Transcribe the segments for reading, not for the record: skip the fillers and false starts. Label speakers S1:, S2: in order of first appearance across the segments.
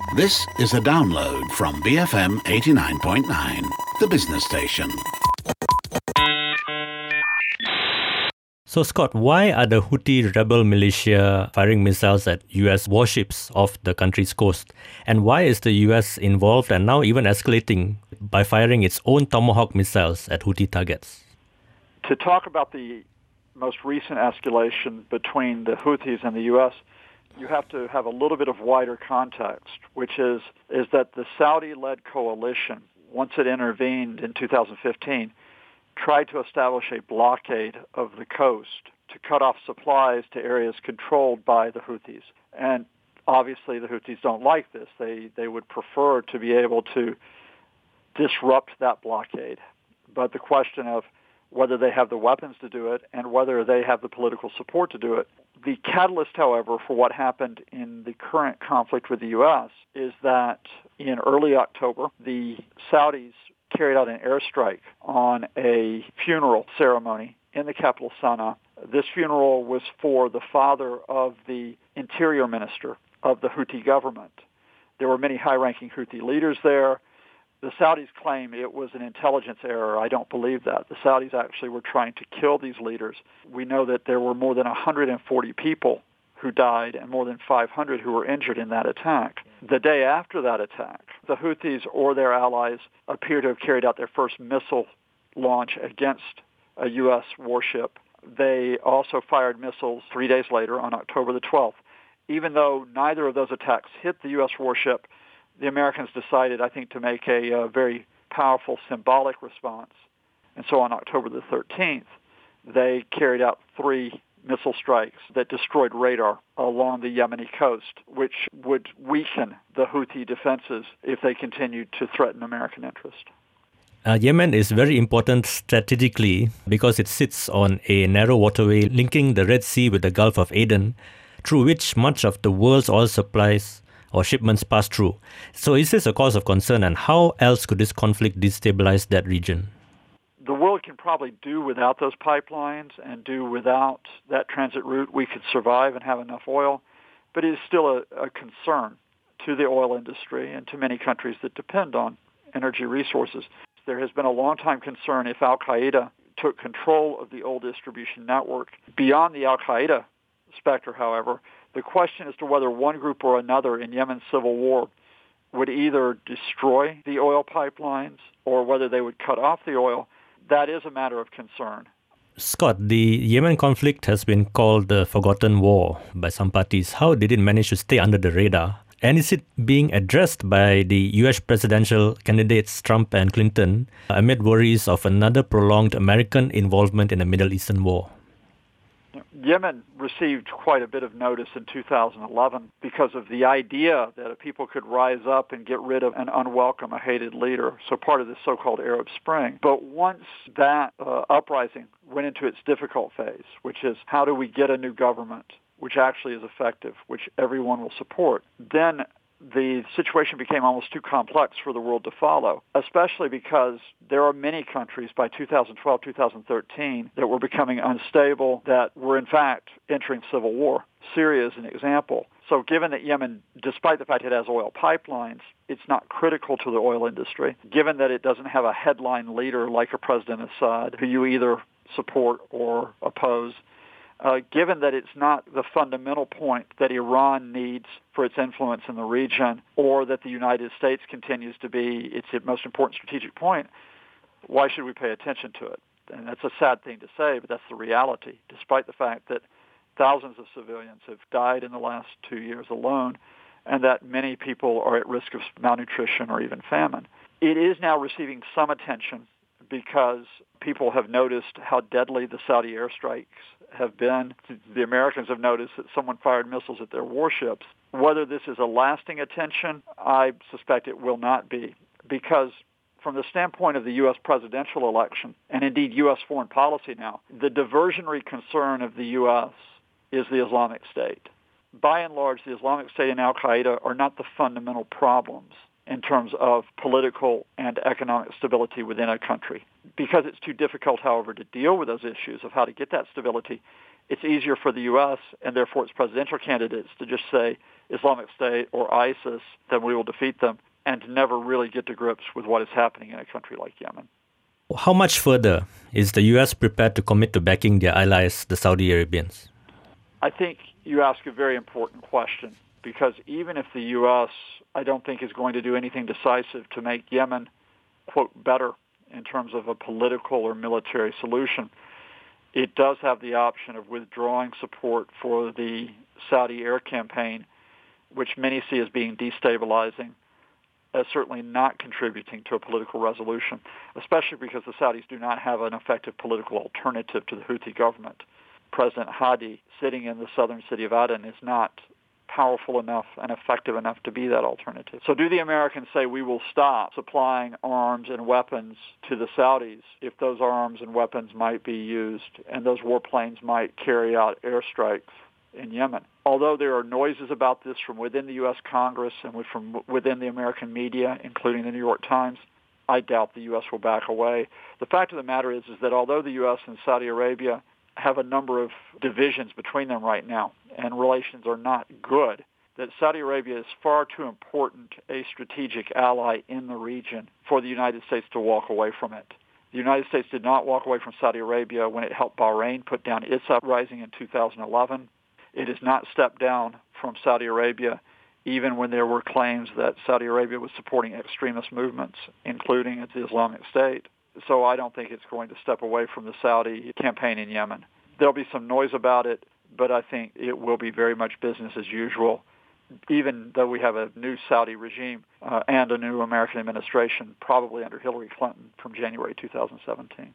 S1: This is a download from BFM 89.9, the business station.
S2: So, Scott, why are the Houthi rebel militia firing missiles at US warships off the country's coast? And why is the US involved and now even escalating by firing its own Tomahawk missiles at Houthi targets?
S3: To talk about the most recent escalation between the Houthis and the U.S., you have to have a little bit of wider context, which is that the Saudi-led coalition, once it intervened in 2015, tried to establish a blockade of the coast to cut off supplies to areas controlled by the Houthis. And obviously the Houthis don't like this. They would prefer to be able to disrupt that blockade. But the question of whether they have the weapons to do it and whether they have the political support to do it. The catalyst, however, for what happened in the current conflict with the U.S. is that in early October, the Saudis carried out an airstrike on a funeral ceremony in the capital, Sana'a. This funeral was for the father of the interior minister of the Houthi government. There were many high-ranking Houthi leaders there. The Saudis claim it was an intelligence error. I don't believe that. The Saudis actually were trying to kill these leaders. We know that there were more than 140 people who died and more than 500 who were injured in that attack. The day after that attack, the Houthis or their allies appear to have carried out their first missile launch against a U.S. warship. They also fired missiles 3 days later on October the 12th. Even though neither of those attacks hit the U.S. warship, the Americans decided, I think, to make a very powerful symbolic response. And so on October the 13th, they carried out 3 missile strikes that destroyed radar along the Yemeni coast, which would weaken the Houthi defenses if they continued to threaten American interest.
S2: Yemen is very important strategically because it sits on a narrow waterway linking the Red Sea with the Gulf of Aden, through which much of the world's oil supplies or shipments pass through. So is this a cause of concern, and how else could this conflict destabilize that region?
S3: The world can probably do without those pipelines and do without that transit route. We could survive and have enough oil, but it is still a concern to the oil industry and to many countries that depend on energy resources. There has been a long-time concern if al-Qaeda took control of the oil distribution network. Beyond the al-Qaeda specter, however, the question as to whether one group or another in Yemen's civil war would either destroy the oil pipelines or whether they would cut off the oil, that is a matter of concern.
S2: Scott, the Yemen conflict has been called the forgotten war by some parties. How did it manage to stay under the radar? And is it being addressed by the US presidential candidates Trump and Clinton amid worries of another prolonged American involvement in the Middle Eastern war?
S3: Yemen received quite a bit of notice in 2011 because of the idea that people could rise up and get rid of an unwelcome, a hated leader, so part of the so-called Arab Spring. But once that uprising went into its difficult phase, which is how do we get a new government which actually is effective, which everyone will support, then the situation became almost too complex for the world to follow, especially because there are many countries by 2012, 2013 that were becoming unstable, that were in fact entering civil war. Syria is an example. So given that Yemen, despite the fact it has oil pipelines, it's not critical to the oil industry, given that it doesn't have a headline leader like a President Assad who you either support or oppose, given that it's not the fundamental point that Iran needs for its influence in the region, or that the United States continues to be its most important strategic point, why should we pay attention to it? And that's a sad thing to say, but that's the reality, despite the fact that thousands of civilians have died in the last 2 years alone, and that many people are at risk of malnutrition or even famine. It is now receiving some attention because people have noticed how deadly the Saudi airstrikes have been. The Americans have noticed that someone fired missiles at their warships. Whether this is a lasting attention, I suspect it will not be, because from the standpoint of the U.S. presidential election, and indeed U.S. foreign policy now, the diversionary concern of the U.S. is the Islamic State. By and large, the Islamic State and al-Qaeda are not the fundamental problems in terms of political and economic stability within a country. Because it's too difficult, however, to deal with those issues of how to get that stability, it's easier for the U.S. and therefore its presidential candidates to just say Islamic State or ISIS, then we will defeat them, and to never really get to grips with what is happening in a country like Yemen.
S2: How much further is the U.S. prepared to commit to backing their allies, the Saudi Arabians?
S3: I think you ask a very important question, because even if the U.S., I don't think, is going to do anything decisive to make Yemen, quote, better in terms of a political or military solution, it does have the option of withdrawing support for the Saudi air campaign, which many see as being destabilizing, as certainly not contributing to a political resolution, especially because the Saudis do not have an effective political alternative to the Houthi government. President Hadi, sitting in the southern city of Aden, is not powerful enough and effective enough to be that alternative. So do the Americans say we will stop supplying arms and weapons to the Saudis if those arms and weapons might be used and those warplanes might carry out airstrikes in Yemen? Although there are noises about this from within the U.S. Congress and from within the American media, including the New York Times, I doubt the U.S. will back away. The fact of the matter is that although the U.S. and Saudi Arabia have a number of divisions between them right now, and relations are not good, that Saudi Arabia is far too important a strategic ally in the region for the United States to walk away from it. The United States did not walk away from Saudi Arabia when it helped Bahrain put down its uprising in 2011. It has not stepped down from Saudi Arabia even when there were claims that Saudi Arabia was supporting extremist movements, including the Islamic State. So I don't think it's going to step away from the Saudi campaign in Yemen. There'll be some noise about it, but I think it will be very much business as usual, even though we have a new Saudi regime and a new American administration, probably under Hillary Clinton from January 2017.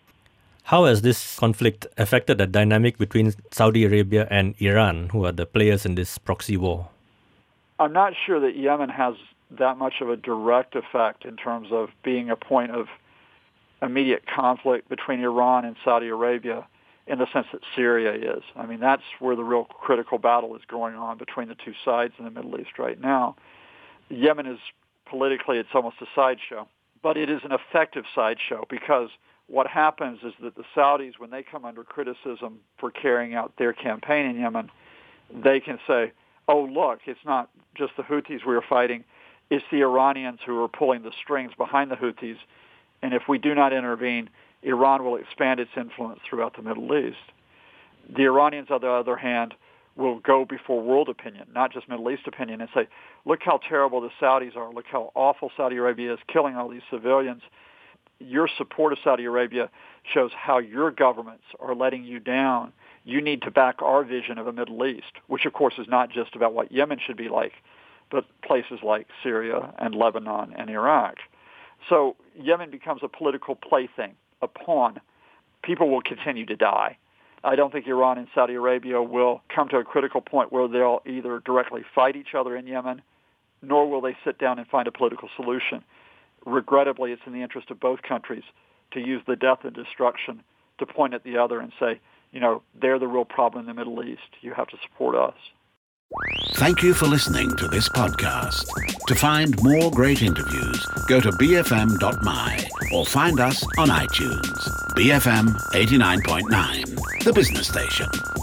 S2: How has this conflict affected the dynamic between Saudi Arabia and Iran, who are the players in this proxy war?
S3: I'm not sure that Yemen has that much of a direct effect in terms of being a point of immediate conflict between Iran and Saudi Arabia in the sense that Syria is. I mean, that's where the real critical battle is going on between the two sides in the Middle East right now. Yemen is politically, it's almost a sideshow, but it is an effective sideshow because what happens is that the Saudis, when they come under criticism for carrying out their campaign in Yemen, they can say, oh, look, it's not just the Houthis we are fighting, it's the Iranians who are pulling the strings behind the Houthis. And if we do not intervene, Iran will expand its influence throughout the Middle East. The Iranians, on the other hand, will go before world opinion, not just Middle East opinion, and say, look how terrible the Saudis are. Look how awful Saudi Arabia is, killing all these civilians. Your support of Saudi Arabia shows how your governments are letting you down. You need to back our vision of a Middle East, which, of course, is not just about what Yemen should be like, but places like Syria and Lebanon and Iraq. So Yemen becomes a political plaything, a pawn. People will continue to die. I don't think Iran and Saudi Arabia will come to a critical point where they'll either directly fight each other in Yemen, nor will they sit down and find a political solution. Regrettably, it's in the interest of both countries to use the death and destruction to point at the other and say, you know, they're the real problem in the Middle East. You have to support us.
S1: Thank you for listening to this podcast. To find more great interviews, go to bfm.my or find us on iTunes. BFM 89.9, the business station.